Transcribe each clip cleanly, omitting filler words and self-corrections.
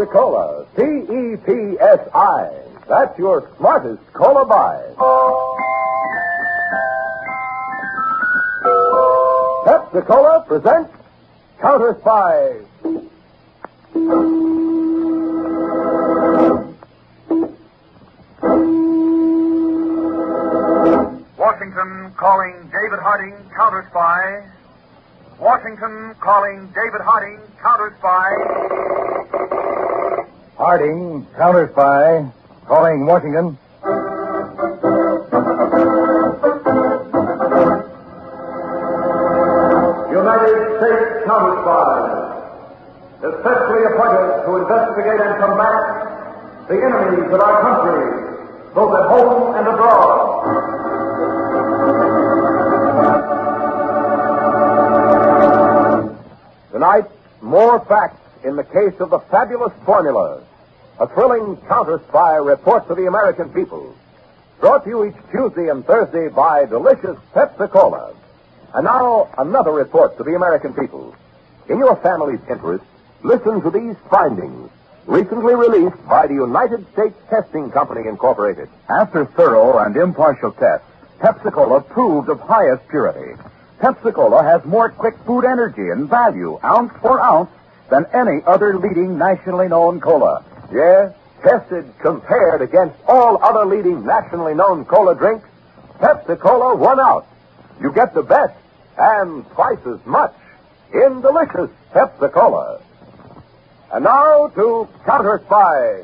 Pepsi-Cola. P-E-P-S-I. That's your smartest cola buy. Pepsi-Cola presents Counter Spy. Washington calling David Harding, Counter Spy. Washington calling David Harding, Counter Spy. Harding, Counter Spy, calling Washington. United States Counter Spy, especially appointed to investigate and combat the enemies of our country, both at home and abroad. Tonight, more facts in the case of the fabulous formula. A thrilling counter-spy report to the American people. Brought to you each Tuesday and Thursday by delicious Pepsi-Cola. And now, another report to the American people. In your family's interest, listen to these findings. Recently released by the United States Testing Company, Incorporated. After thorough and impartial tests, Pepsi-Cola proved of highest purity. Pepsi-Cola has more quick food energy and value, ounce for ounce, than any other leading nationally known cola. Yes, tested, compared against all other leading nationally known cola drinks, Pepsi-Cola won out. You get the best and twice as much in delicious Pepsi-Cola. And now to Counter Spy.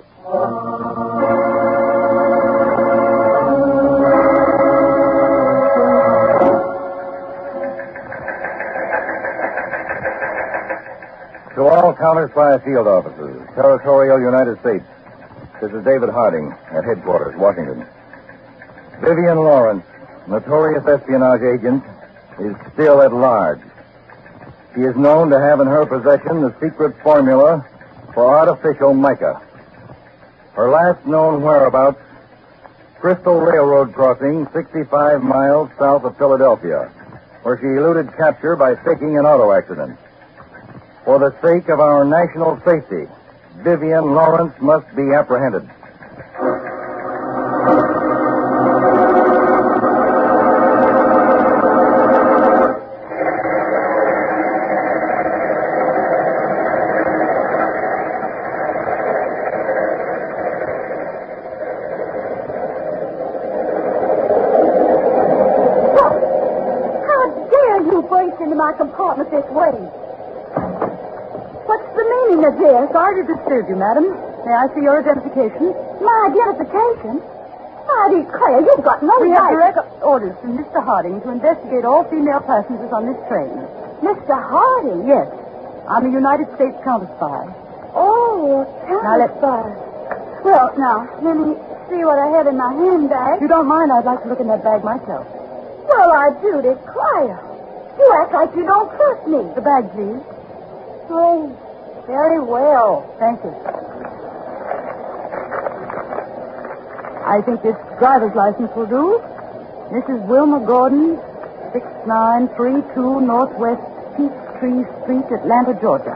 To all Counter Spy field officers, Territorial United States, this is David Harding at headquarters, Washington. Vivian Lawrence, notorious espionage agent, is still at large. She is known to have in her possession the secret formula for artificial mica. Her last known whereabouts, Crystal Railroad crossing 65 miles south of Philadelphia, where she eluded capture by faking an auto accident. For the sake of our national safety, Vivian Lawrence must be apprehended. How dare you burst into my compartment this way? What's the meaning of this? Sorry to disturb you, madam. May I see your identification? My identification? I declare, you've got no We have right. direct orders from Mr. Harding to investigate all female passengers on this train. Mr. Harding? Yes. I'm a United States counter spy. Oh, Now, let's- counter-spy. Well, now, let me see what I have in my handbag. If you don't mind, I'd like to look in that bag myself. Well, I do declare. You act like you don't trust me. The bag, please. Oh, very well. Thank you. I think this driver's license will do. Mrs. Wilma Gordon, 6932 Northwest Peachtree Street, Atlanta, Georgia.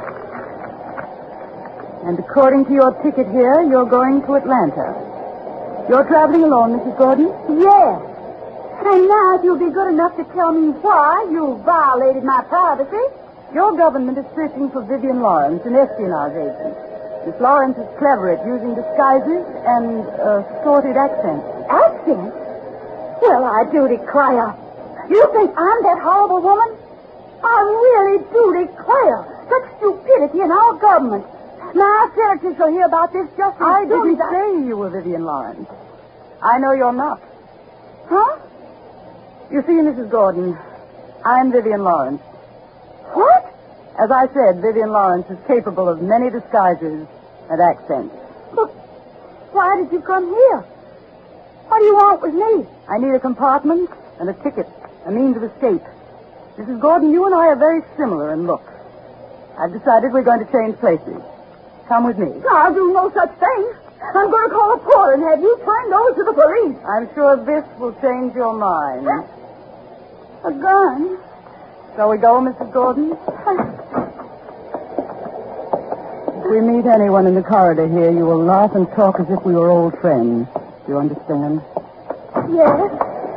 And according to your ticket here, you're going to Atlanta. You're traveling alone, Mrs. Gordon? Yes. And now, if you'll be good enough to tell me why you violated my privacy. Your government is searching for Vivian Lawrence, an espionage agent. Miss Lawrence is clever at using disguises and assorted accents. Accent? Well, I do declare. You think I'm that horrible woman? I really do declare. Such stupidity in our government. My senators will hear about this just as I soon didn't as say you were Vivian Lawrence. I know you're not. Huh? You see, Mrs. Gordon, I'm Vivian Lawrence. What? As I said, Vivian Lawrence is capable of many disguises and accents. But why did you come here? What do you want with me? I need a compartment and a ticket, a means of escape. Mrs. Gordon, you and I are very similar in looks. I've decided we're going to change places. Come with me. I'll do no such thing. I'm going to call a porter and have you turned over to the police. I'm sure this will change your mind. A gun? Shall we go, Mrs. Gordon? we meet anyone in the corridor here, you will laugh and talk as if we were old friends. Do you understand? Yes.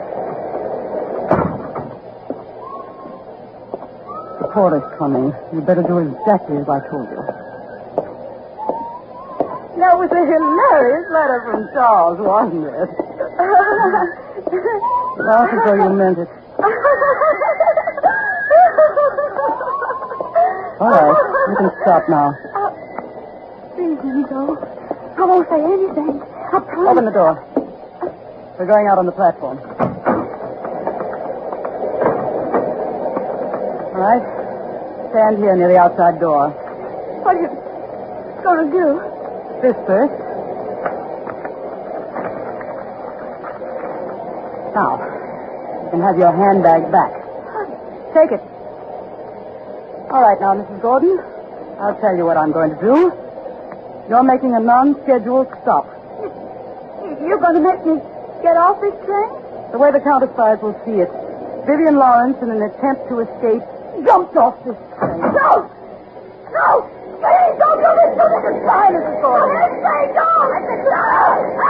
The porter's coming. You better do exactly as I told you. That was a hilarious letter from Charles, wasn't it? Laugh as though you meant it. All right, you can stop now. Please let me go. I won't say anything. I promise. Open the door. We're going out on the platform. All right. Stand here near the outside door. What are you going to do? This first. Now, you can have your handbag back. Take it. All right, now, Mrs. Gordon, I'll tell you what I'm going to do. You're making a non-scheduled stop. You're going to make me get off this train? The way the Countess spies will see it, Vivian Lawrence, in an attempt to escape, jumped off this train. No! No! Please don't do this to me! Try, Mrs. Gordon. Say don't! I said no!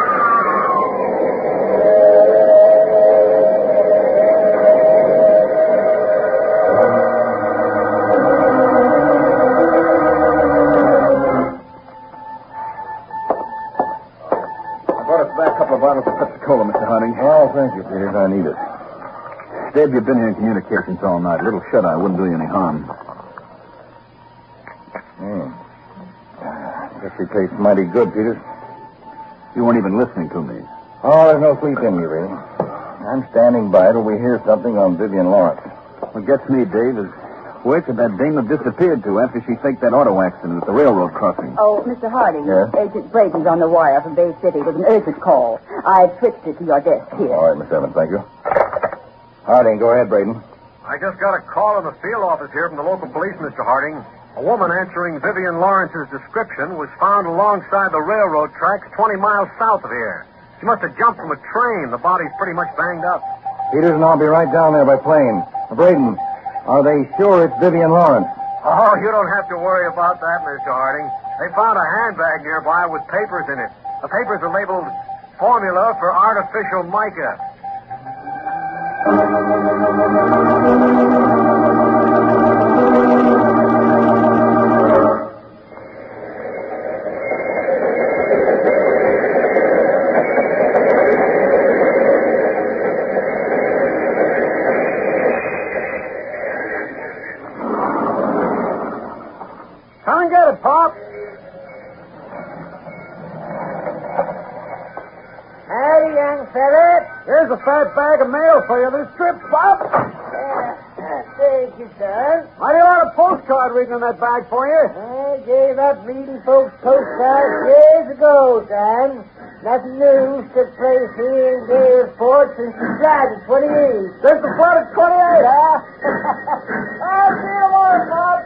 Bottles of Pepsi-Cola, Mr. Harding. Oh, thank you, Peters. I need it. Dave, you've been here in communications all night. A little shut-eye wouldn't do you any harm. Guess she tastes mighty good, Peters. You weren't even listening to me. Oh, there's no sleep in you, Ray. I'm standing by till we hear something on Vivian Lawrence. What gets me, Dave, is where could that dame have disappeared to after she faked that auto accident at the railroad crossing? Oh, Mr. Harding. Yes? Agent Braden's on the wire from Bay City with an urgent call. I switched it to your desk here. All right, Miss Evans, thank you. Harding, go ahead, Braden. I just got a call in the field office here from the local police, Mr. Harding. A woman answering Vivian Lawrence's description was found alongside the railroad tracks 20 miles south of here. She must have jumped from a train. The body's pretty much banged up. Peters and I'll be right down there by plane. Braden, are they sure it's Vivian Lawrence? Oh, you don't have to worry about that, Mr. Harding. They found a handbag nearby with papers in it. The papers are labeled Formula for Artificial Mica. Come and get it, Pop. Howdy, young fella. Here's a fat bag of mail for you this trip, Pop. Thank you, son. Mighty lot of postcard reading in that bag for you. I gave up reading folks' postcards years ago, son. Nothing new took place here in Gaylesport since the flood of 28. Since the flood of 28, huh? I'll see you tomorrow, Pop.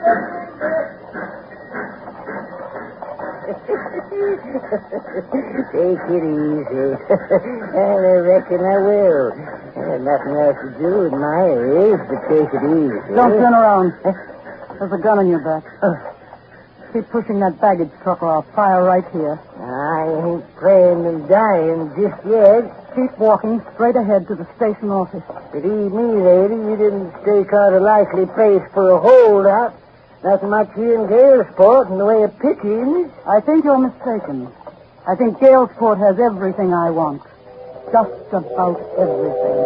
Take it easy. And I reckon I will. I have nothing else to do with my age but take it easy. Don't turn around. There's a gun on your back. Keep pushing that baggage truck or I'll fire right here. I ain't playing and dying just yet. Keep walking straight ahead to the station office. Believe me, lady, you didn't stake out a likely place for a holdout. Nothing much here in Gaylesport in the way of pickings. I think you're mistaken. I think Gaylesport has everything I want. Just about everything.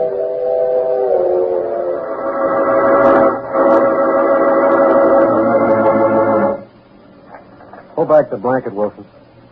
Pull back the blanket, Wilson.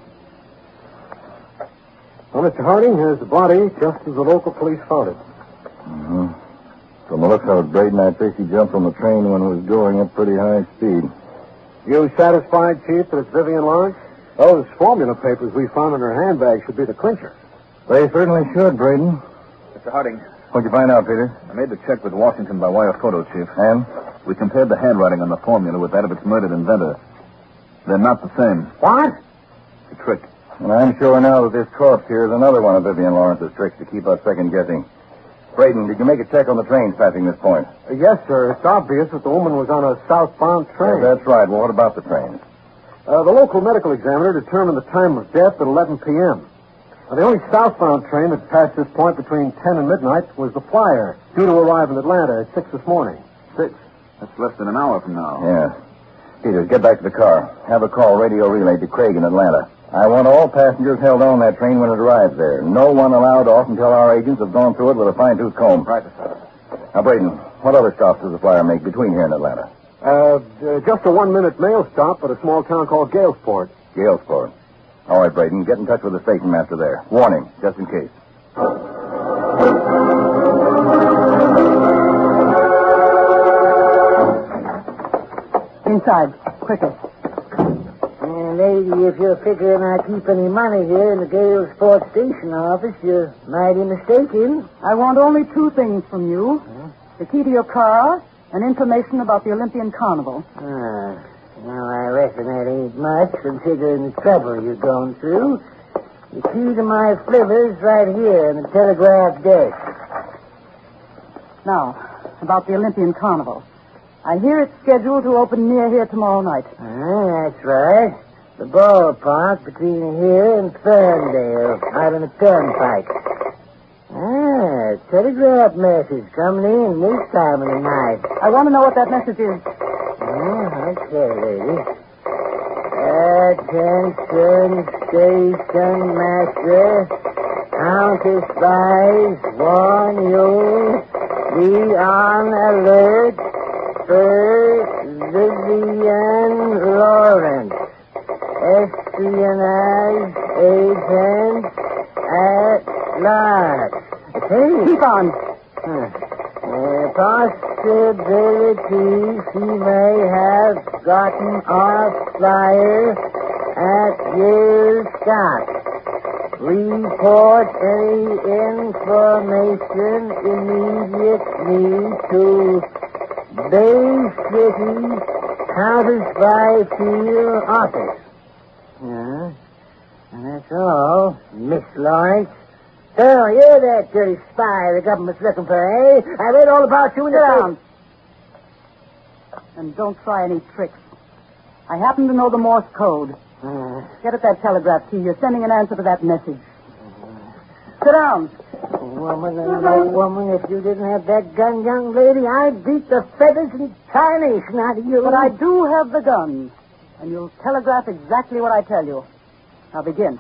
Well, Mr. Harding, here's the body just as the local police found it. Mm-hmm. From the looks of it, Braden, I'd say she jumped from the train when it was going at pretty high speed. You satisfied, Chief, that it's Vivian Lawrence? Those formula papers we found in her handbag should be the clincher. They certainly should, Braden. Mr. Harding, What'd you find out, Peter? I made the check with Washington by wire photo, Chief. And? We compared the handwriting on the formula with that of its murdered inventor. They're not the same. What? It's a trick. And I'm sure now that this corpse here is another one of Vivian Lawrence's tricks to keep us second-guessing. Braden, did you make a check on the trains passing this point? Yes, sir. It's obvious that the woman was on a southbound train. Yeah, that's right. Well, what about the trains? The local medical examiner determined the time of death at 11 p.m. Now, the only southbound train that passed this point between 10 and midnight was the Flyer, due to arrive in Atlanta at 6 this morning. 6? That's less than an hour from now. Yeah. Peters, get back to the car. Have a call radio relayed to Craig in Atlanta. I want all passengers held on that train when it arrives there. No one allowed off until our agents have gone through it with a fine-tooth comb. Right, sir. Now, Braden, what other stops does the Flyer make between here and Atlanta? Just a 1-minute mail stop at a small town called Galesport. Galesport. All right, Braden, get in touch with the station master there. Warn him, just in case. Inside, quicker. Lady, if you're figuring I keep any money here in the Galesport station office, you're mighty mistaken. I want only 2 things from you. The key to your car and information about the Olympian Carnival. Now, I reckon that ain't much, considering the trouble you're going through. The key to my flivver's right here in the telegraph desk. Now, about the Olympian Carnival. I hear it's scheduled to open near here tomorrow night. That's right. The ballpark between here and Ferndale, out on the turnpike. Telegraph message coming in this time of the night. I want to know what that message is. Okay, lady. Attention, station master. Counter spies warn you. Be on alert for Vivian Lawrence, espionage agent at large. Okay. Keep on. Possibility she may have gotten off Flyer at your stop. Report any information immediately to Bay City Counter Spy Field office. And that's all, Miss Lawrence. So, you're that dirty spy the government's looking for, eh? I read all about you in the town. And don't try any tricks. I happen to know the Morse code. Get at that telegraph key. You're sending an answer to that message. Sit down. Woman, if you didn't have that gun, young lady, I'd beat the feathers and tarnation out of you. But I do have the gun. And you'll telegraph exactly what I tell you. Now begin.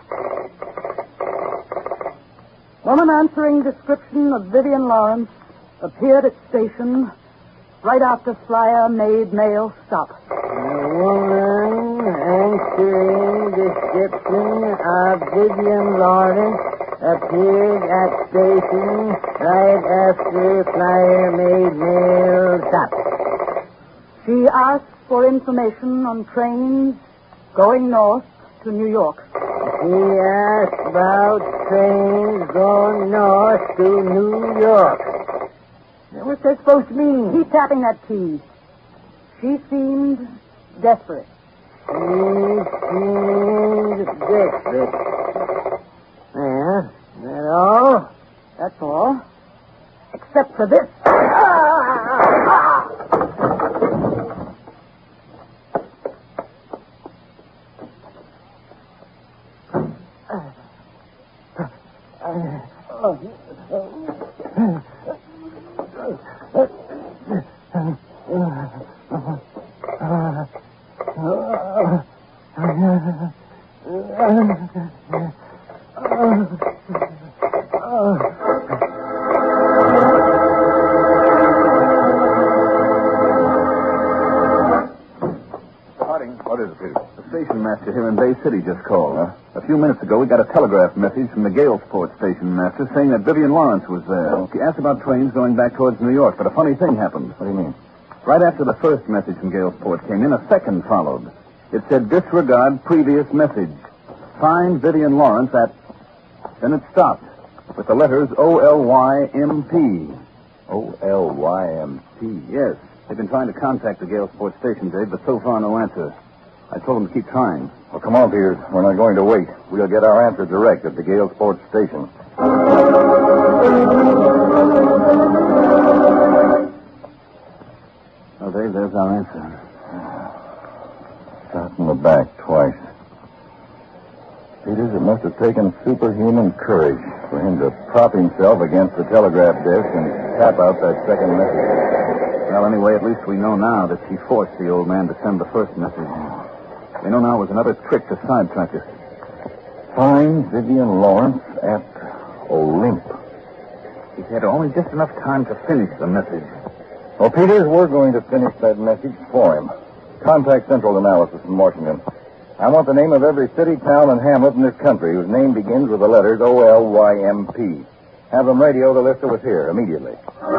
Woman answering description of Vivian Lawrence appeared at station right after Flyer made mail stop. A woman answering description of Vivian Lawrence appeared at station right after Flyer made mail stop. She asked for information on trains going north to New York. He asked about trains going north to New York. What's that supposed to mean? Keep tapping that key. She seemed desperate. She seemed desperate. Yeah, that all? That's all. Except for this. Here in Bay City just called. A few minutes ago, we got a telegraph message from the Galesport station master saying that Vivian Lawrence was there. He asked about trains going back towards New York, but a funny thing happened. What do you mean? Right after the first message from Galesport came in, a second followed. It said, disregard previous message. Find Vivian Lawrence at... Then it stopped with the letters O-L-Y-M-P. O-L-Y-M-P? Yes. They've been trying to contact the Galesport station, Dave, but so far no answer. I told them to keep trying. Well, come on, Peters. We're not going to wait. We'll get our answer direct at the Galesport station. Oh, Dave, there's our answer. Shot in the back twice. Peters, it must have taken superhuman courage for him to prop himself against the telegraph desk and tap out that second message. Well, anyway, at least we know now that he forced the old man to send the first message. We know now it was another trick to sidetrack us. Find Vivian Lawrence at Olymp. He had only just enough time to finish the message. Well, Peters, we're going to finish that message for him. Contact Central Analysis in Washington. I want the name of every city, town, and hamlet in this country whose name begins with the letters OLYMP. Have them radio the list that was here immediately.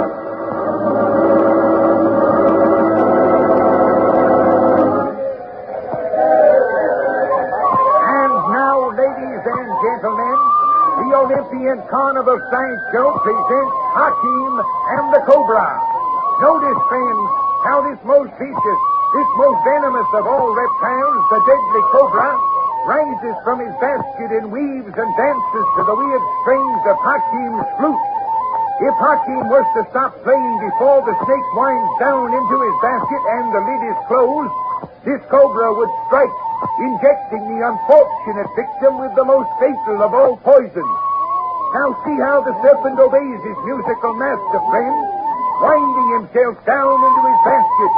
And now, ladies and gentlemen, the Olympian Carnival Sideshow presents Hakim and the Cobra. Notice, friends, how this most vicious, this most venomous of all reptiles, the deadly cobra, rises from his basket and weaves and dances to the weird strings of Hakim's flute. If Hakim was to stop playing before the snake winds down into his basket and the lid is closed, this cobra would strike, injecting the unfortunate victim with the most fatal of all poisons. Now see how the serpent obeys his musical master, friends, winding himself down into his basket.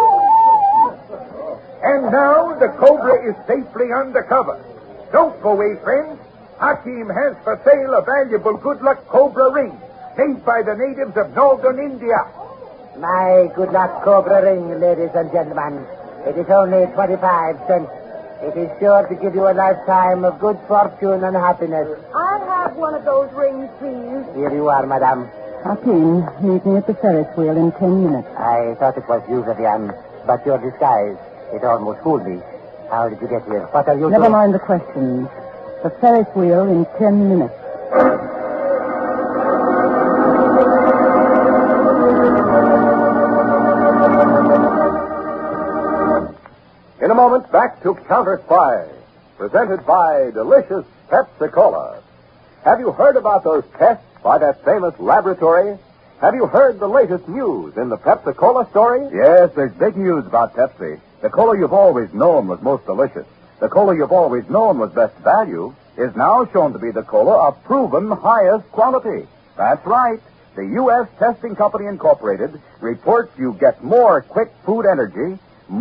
And now the cobra is safely under cover. Don't go away, friends. Hakim has for sale a valuable good luck cobra ring made by the natives of northern India. My good luck cobra ring, ladies and gentlemen. It is only 25 cents. It is sure to give you a lifetime of good fortune and happiness. I'll have one of those rings, please. Here you are, madame. Hakim, meet me at the Ferris wheel in 10 minutes. I thought it was you, Vivian, but your disguise, it almost fooled me. How did you get here? What are you Never doing? mind the questions. The Ferris wheel in 10 minutes. In a moment, back to Counter Spy, presented by delicious Pepsi-Cola. Have you heard about those tests by that famous laboratory? Have you heard the latest news in the Pepsi-Cola story? Yes, there's big news about Pepsi. The cola you've always known was most delicious. The cola you've always known was best value is now shown to be the cola of proven highest quality. That's right. The U.S. Testing Company Incorporated reports you get more quick food energy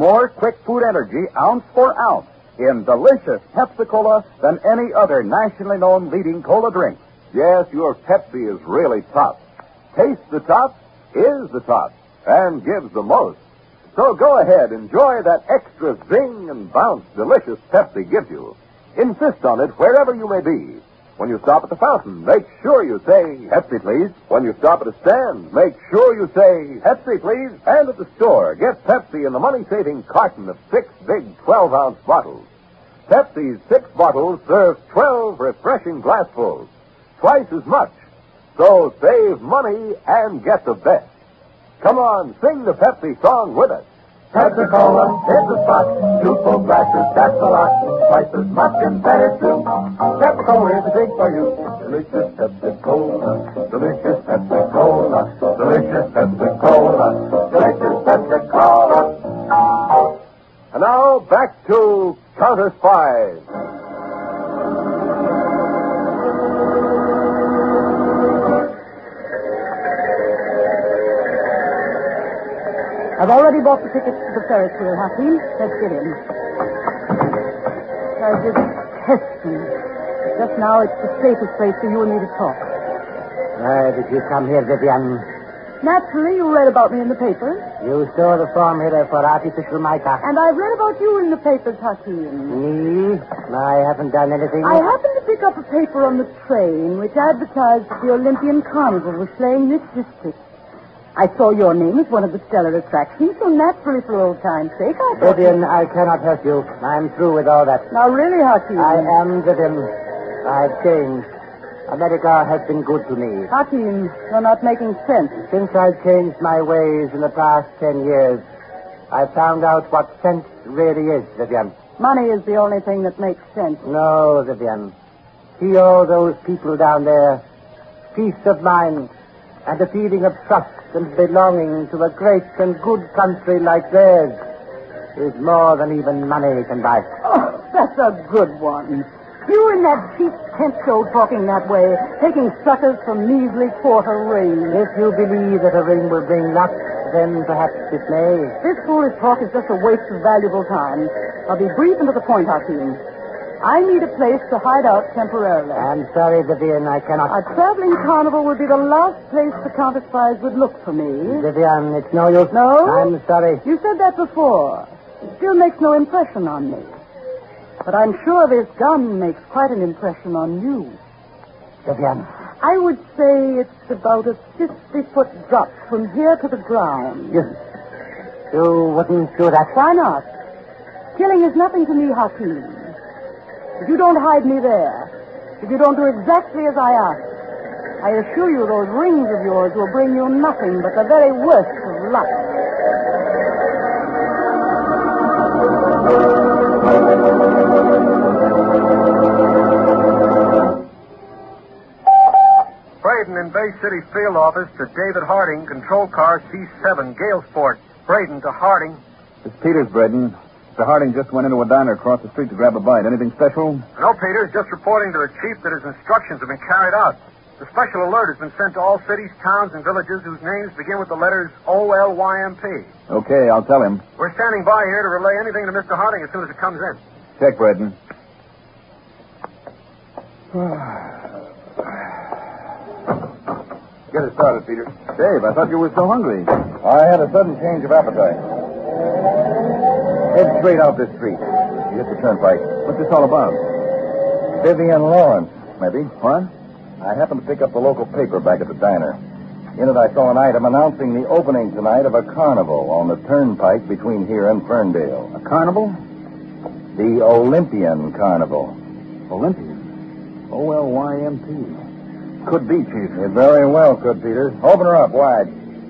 ounce for ounce in delicious Pepsi-Cola than any other nationally known leading cola drink. Yes, your Pepsi is really top. Tastes the top, is the top, and gives the most. So go ahead, enjoy that extra zing and bounce delicious Pepsi gives you. Insist on it wherever you may be. When you stop at the fountain, make sure you say, Pepsi, please. When you stop at a stand, make sure you say, Pepsi, please. And at the store, get Pepsi in the money-saving carton of 6 big 12-ounce bottles. Pepsi's 6 bottles serve 12 refreshing glassfuls, twice as much. So save money and get the best. Come on, sing the Pepsi song with us. Pepsi-Cola is the spot. 2 full glasses, that's a lot. Twice as much and better too. Pepsi-Cola is the drink for you. Delicious Pepsi-Cola. Delicious Pepsi-Cola. Delicious Pepsi-Cola. Delicious Pepsi-Cola. And now, back to Counter Spy. I've already bought the tickets to the Ferris wheel, Hakim. Let's get in. Just test me. Just now, it's the safest place for you and me to talk. Why did you come here, Vivian? Naturally, you read about me in the papers. You stole the formula for artificial mica. And I've read about you in the papers, Hakim. Me? I haven't done anything. I happened to pick up a paper on the train which advertised that the Olympian Carnival was playing this district. I saw your name as one of the stellar attractions, so naturally, for old time's sake, I thought... Vivian, I cannot help you. I'm through with all that. Now, really, Hakim? I am Vivian. I've changed. America has been good to me. Hakim, you're not making sense. Since I've changed my ways in the past 10 years, I've found out what sense really is, Vivian. Money is the only thing that makes sense. No, Vivian. See all those people down there. Peace of mind and a feeling of trust and belonging to a great and good country like theirs. is more than even money can buy. Oh, that's a good one. You in that cheap tent show talking that way, taking suckers for measly quarter rings. If you believe that a ring will bring luck, then perhaps it may. This foolish talk is just a waste of valuable time. I'll be brief and to the point, Hakeem. I need a place to hide out temporarily. I'm sorry, Vivian, I cannot. A traveling carnival would be the last place the Countess spies would look for me. Vivian, it's no use. No? I'm sorry. You said that before. It still makes no impression on me. But I'm sure this gun makes quite an impression on you. Vivian. I would say it's about a 50-foot drop from here to the ground. You wouldn't do that? Why not? Killing is nothing to me, Hakeem. If you don't hide me there, if you don't do exactly as I ask, I assure you those rings of yours will bring you nothing but the very worst of luck. Braden in Bay City field office to David Harding, control car C7, Galesport. Braden to Harding. It's Peters, Braden. Mr. Harding just went into a diner across the street to grab a bite. Anything special? No, Peters, just reporting to the chief that his instructions have been carried out. The special alert has been sent to all cities, towns, and villages whose names begin with the letters OLYMP. Okay, I'll tell him. We're standing by here to relay anything to Mr. Harding as soon as it comes in. Check, Braden. Get it started, Peter. Dave, I thought you were so hungry. I had a sudden change of appetite. Head straight out this street. You hit the turnpike. What's this all about? Vivian Lawrence, maybe. What? I happened to pick up the local paper back at the diner. In it, I saw an item announcing the opening tonight of a carnival on the turnpike between here and Ferndale. A carnival? The Olympian Carnival. Olympian? O-L-Y-M-P. Could be, Chief. It very well could, Peters. Open her up wide.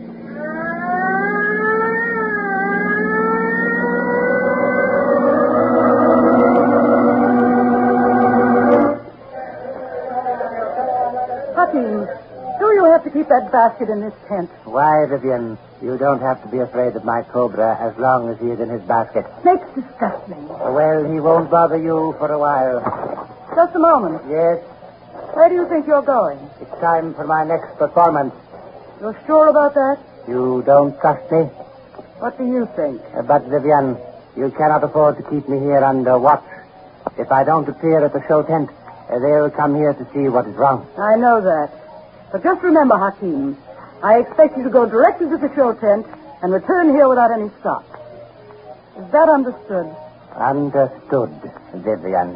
Hakeem, do you have to keep that basket in this tent? Why, Vivian? You don't have to be afraid of my cobra as long as he is in his basket. Snakes disgust me. Well, he won't bother you for a while. Just a moment. Yes, Where do you think you're going? it's time for my next performance. You're sure about that? You don't trust me? What do you think? But, Vivian, you cannot afford to keep me here under watch. If I don't appear at the show tent, they'll come here to see what is wrong. I know that. But just remember, Hakeem, I expect you to go directly to the show tent and return here without any stop. Is that understood? Understood, Vivian.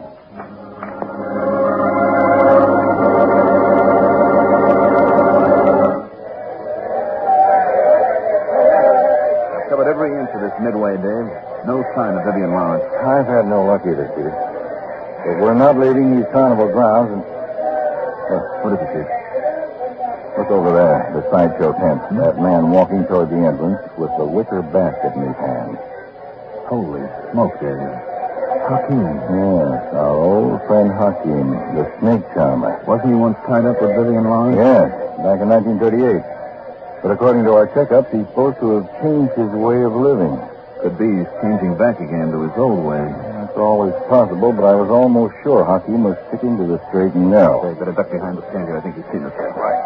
Covered every inch of this midway, Dave. No sign of Vivian Lawrence. I've had no luck either, Peter. But we're not leaving these carnival grounds and... What is it, Chief? Look over there, the sideshow tent. That man walking toward the entrance with the wicker basket in his hand. Holy smoke, Dave. Hakeem. Yes, our old friend Hakeem, the snake charmer. Wasn't he once tied up with Vivian Lawrence? Yes, back in 1938. But according to our checkups, he's supposed to have changed his way of living. Could be he's changing back again to his old way. That's always possible, but I was almost sure Hakeem was sticking to the straight and narrow. Okay, better duck behind the stand here. I think he's seen us. Right.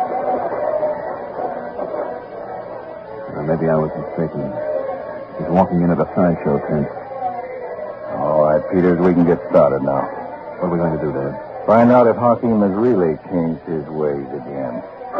Maybe I was mistaken. He's walking into the sideshow tent. All right, Peters, we can get started now. What are we going to do, Dave? Find out if Hakeem has really changed his ways again.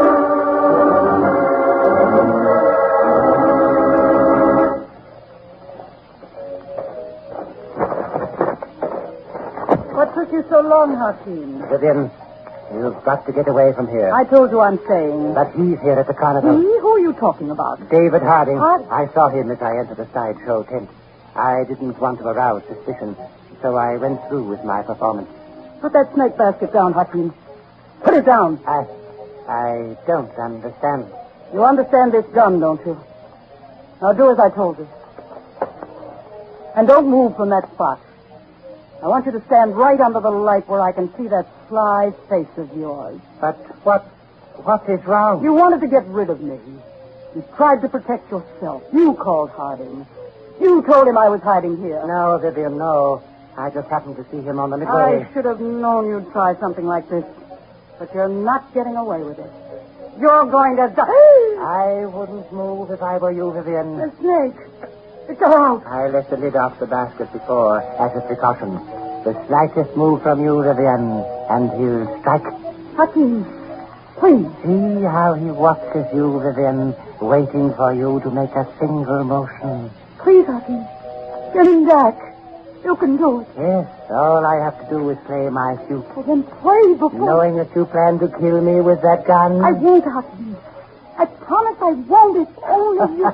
What took you so long, Hakeem? Vivian, you've got to get away from here. I told you I'm staying. But he's here at the carnival. Me? Who are you talking about? David Harding. Harding? I saw him as I entered the sideshow tent. I didn't want to arouse suspicion, so I went through with my performance. Put that snake basket down, Hakeem. Put it down. I don't understand. You understand this gun, don't you? Now do as I told you. And don't move from that spot. I want you to stand right under the light where I can see that sly face of yours. But what is wrong? You wanted to get rid of me. You tried to protect yourself. You called Harding. You told him I was hiding here. No, Vivian, no. I just happened to see him on the midway. I should have known you'd try something like this. But you're not getting away with it. You're going to die. I wouldn't move if I were you, Vivian. The snake. It's out. I left the lid off the basket before, as a precaution. The slightest move from you, Vivian, and he'll strike. Hakim, please. See how he watches you, Vivian, waiting for you to make a single motion. Please, Hakim. Get him back. You can do it. Yes, all I have to do is play my suit. Well, then play before... Knowing that you plan to kill me with that gun? I won't, Hakim. I promise I won't. It's only you.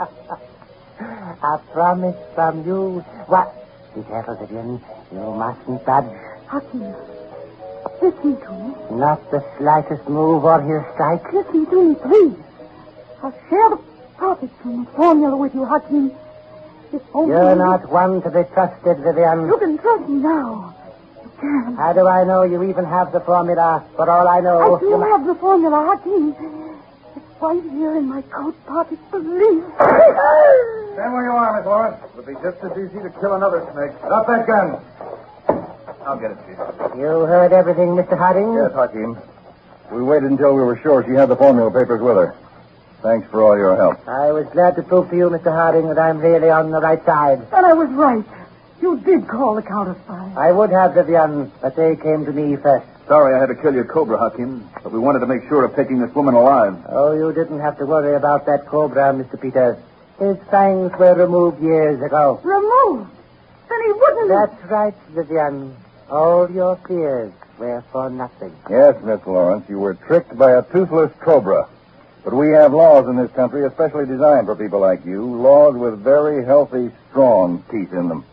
A promise from you. What? Be careful, Vivian. You mustn't budge. Hakim, listen to me. Not the slightest move or he'll strike. Listen to me, please. I'll share the profits from the formula with you, Hakim. You're not one to be trusted, Vivian. You can trust me now. You can. How do I know you even have the formula? For all I know... I do have the formula, Hakim. It's right here in my coat pocket. Believe. Stand where you are, Miss Lawrence. It'll be just as easy to kill another snake. Drop that gun. I'll get it, Chief. You heard everything, Mr. Harding? Yes, Hakim. We waited until we were sure she had the formula papers with her. Thanks for all your help. I was glad to prove to you, Mr. Harding, that I'm really on the right side. And I was right. You did call the counter-spy. I would have, Vivian, but they came to me first. Sorry I had to kill your Cobra, Hakim, but we wanted to make sure of taking this woman alive. Oh, you didn't have to worry about that Cobra, Mr. Peters. His fangs were removed years ago. Removed? Then he wouldn't... That's right, Vivian. All your fears were for nothing. Yes, Miss Lawrence, you were tricked by a toothless Cobra. But we have laws in this country especially designed for people like you, laws with very healthy, strong teeth in them.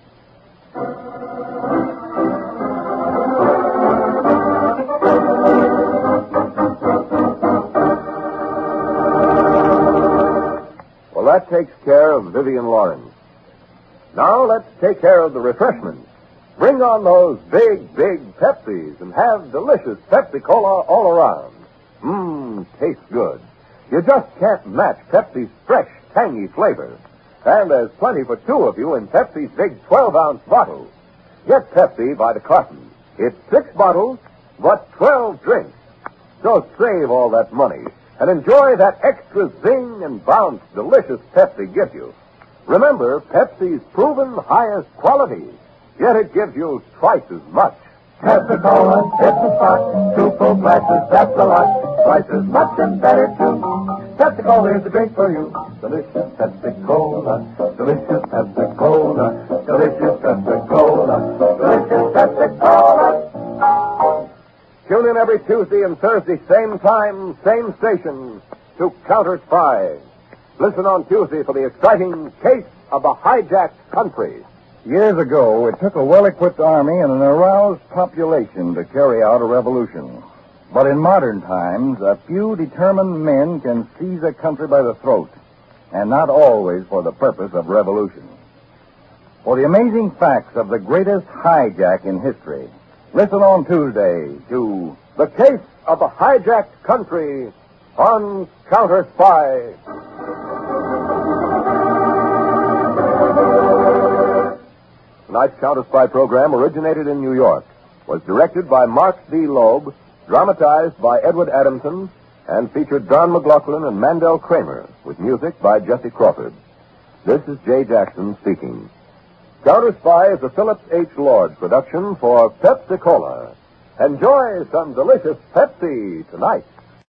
Well, that takes care of Vivian Lawrence. Now let's take care of the refreshments. Bring on those big, big Pepsis and have delicious Pepsi-Cola all around. Tastes good. You just can't match Pepsi's fresh, tangy flavor. And there's plenty for two of you in Pepsi's big 12-ounce bottle. Get Pepsi by the carton. It's 6 bottles, but 12 drinks. So save all that money and enjoy that extra zing and bounce delicious Pepsi gives you. Remember, Pepsi's proven highest quality, yet it gives you twice as much. Pepsi-Cola, it's a spot. 2 full glasses, that's a lot. Twice as much and better, too. Pepsi-Cola is the drink for you. Delicious Pepsi-Cola. Delicious Pepsi-Cola. Delicious Pepsi-Cola. Delicious Pepsi-Cola. Tune in every Tuesday and Thursday, same time, same station, to Counter Spy. Listen on Tuesday for the exciting Case of the Hijacked Country. Years ago, it took a well-equipped army and an aroused population to carry out a revolution. But in modern times, a few determined men can seize a country by the throat, and not always for the purpose of revolution. For the amazing facts of the greatest hijack in history, listen on Tuesday to The Case of the Hijacked Country on Counter Spy. Tonight's Counter Spy program originated in New York, was directed by Mark D. Loeb, dramatized by Edward Adamson, and featured Don McLaughlin and Mandel Kramer, with music by Jesse Crawford. This is Jay Jackson speaking. Counter Spy is a Phillips H. Lord production for Pepsi-Cola. Enjoy some delicious Pepsi tonight.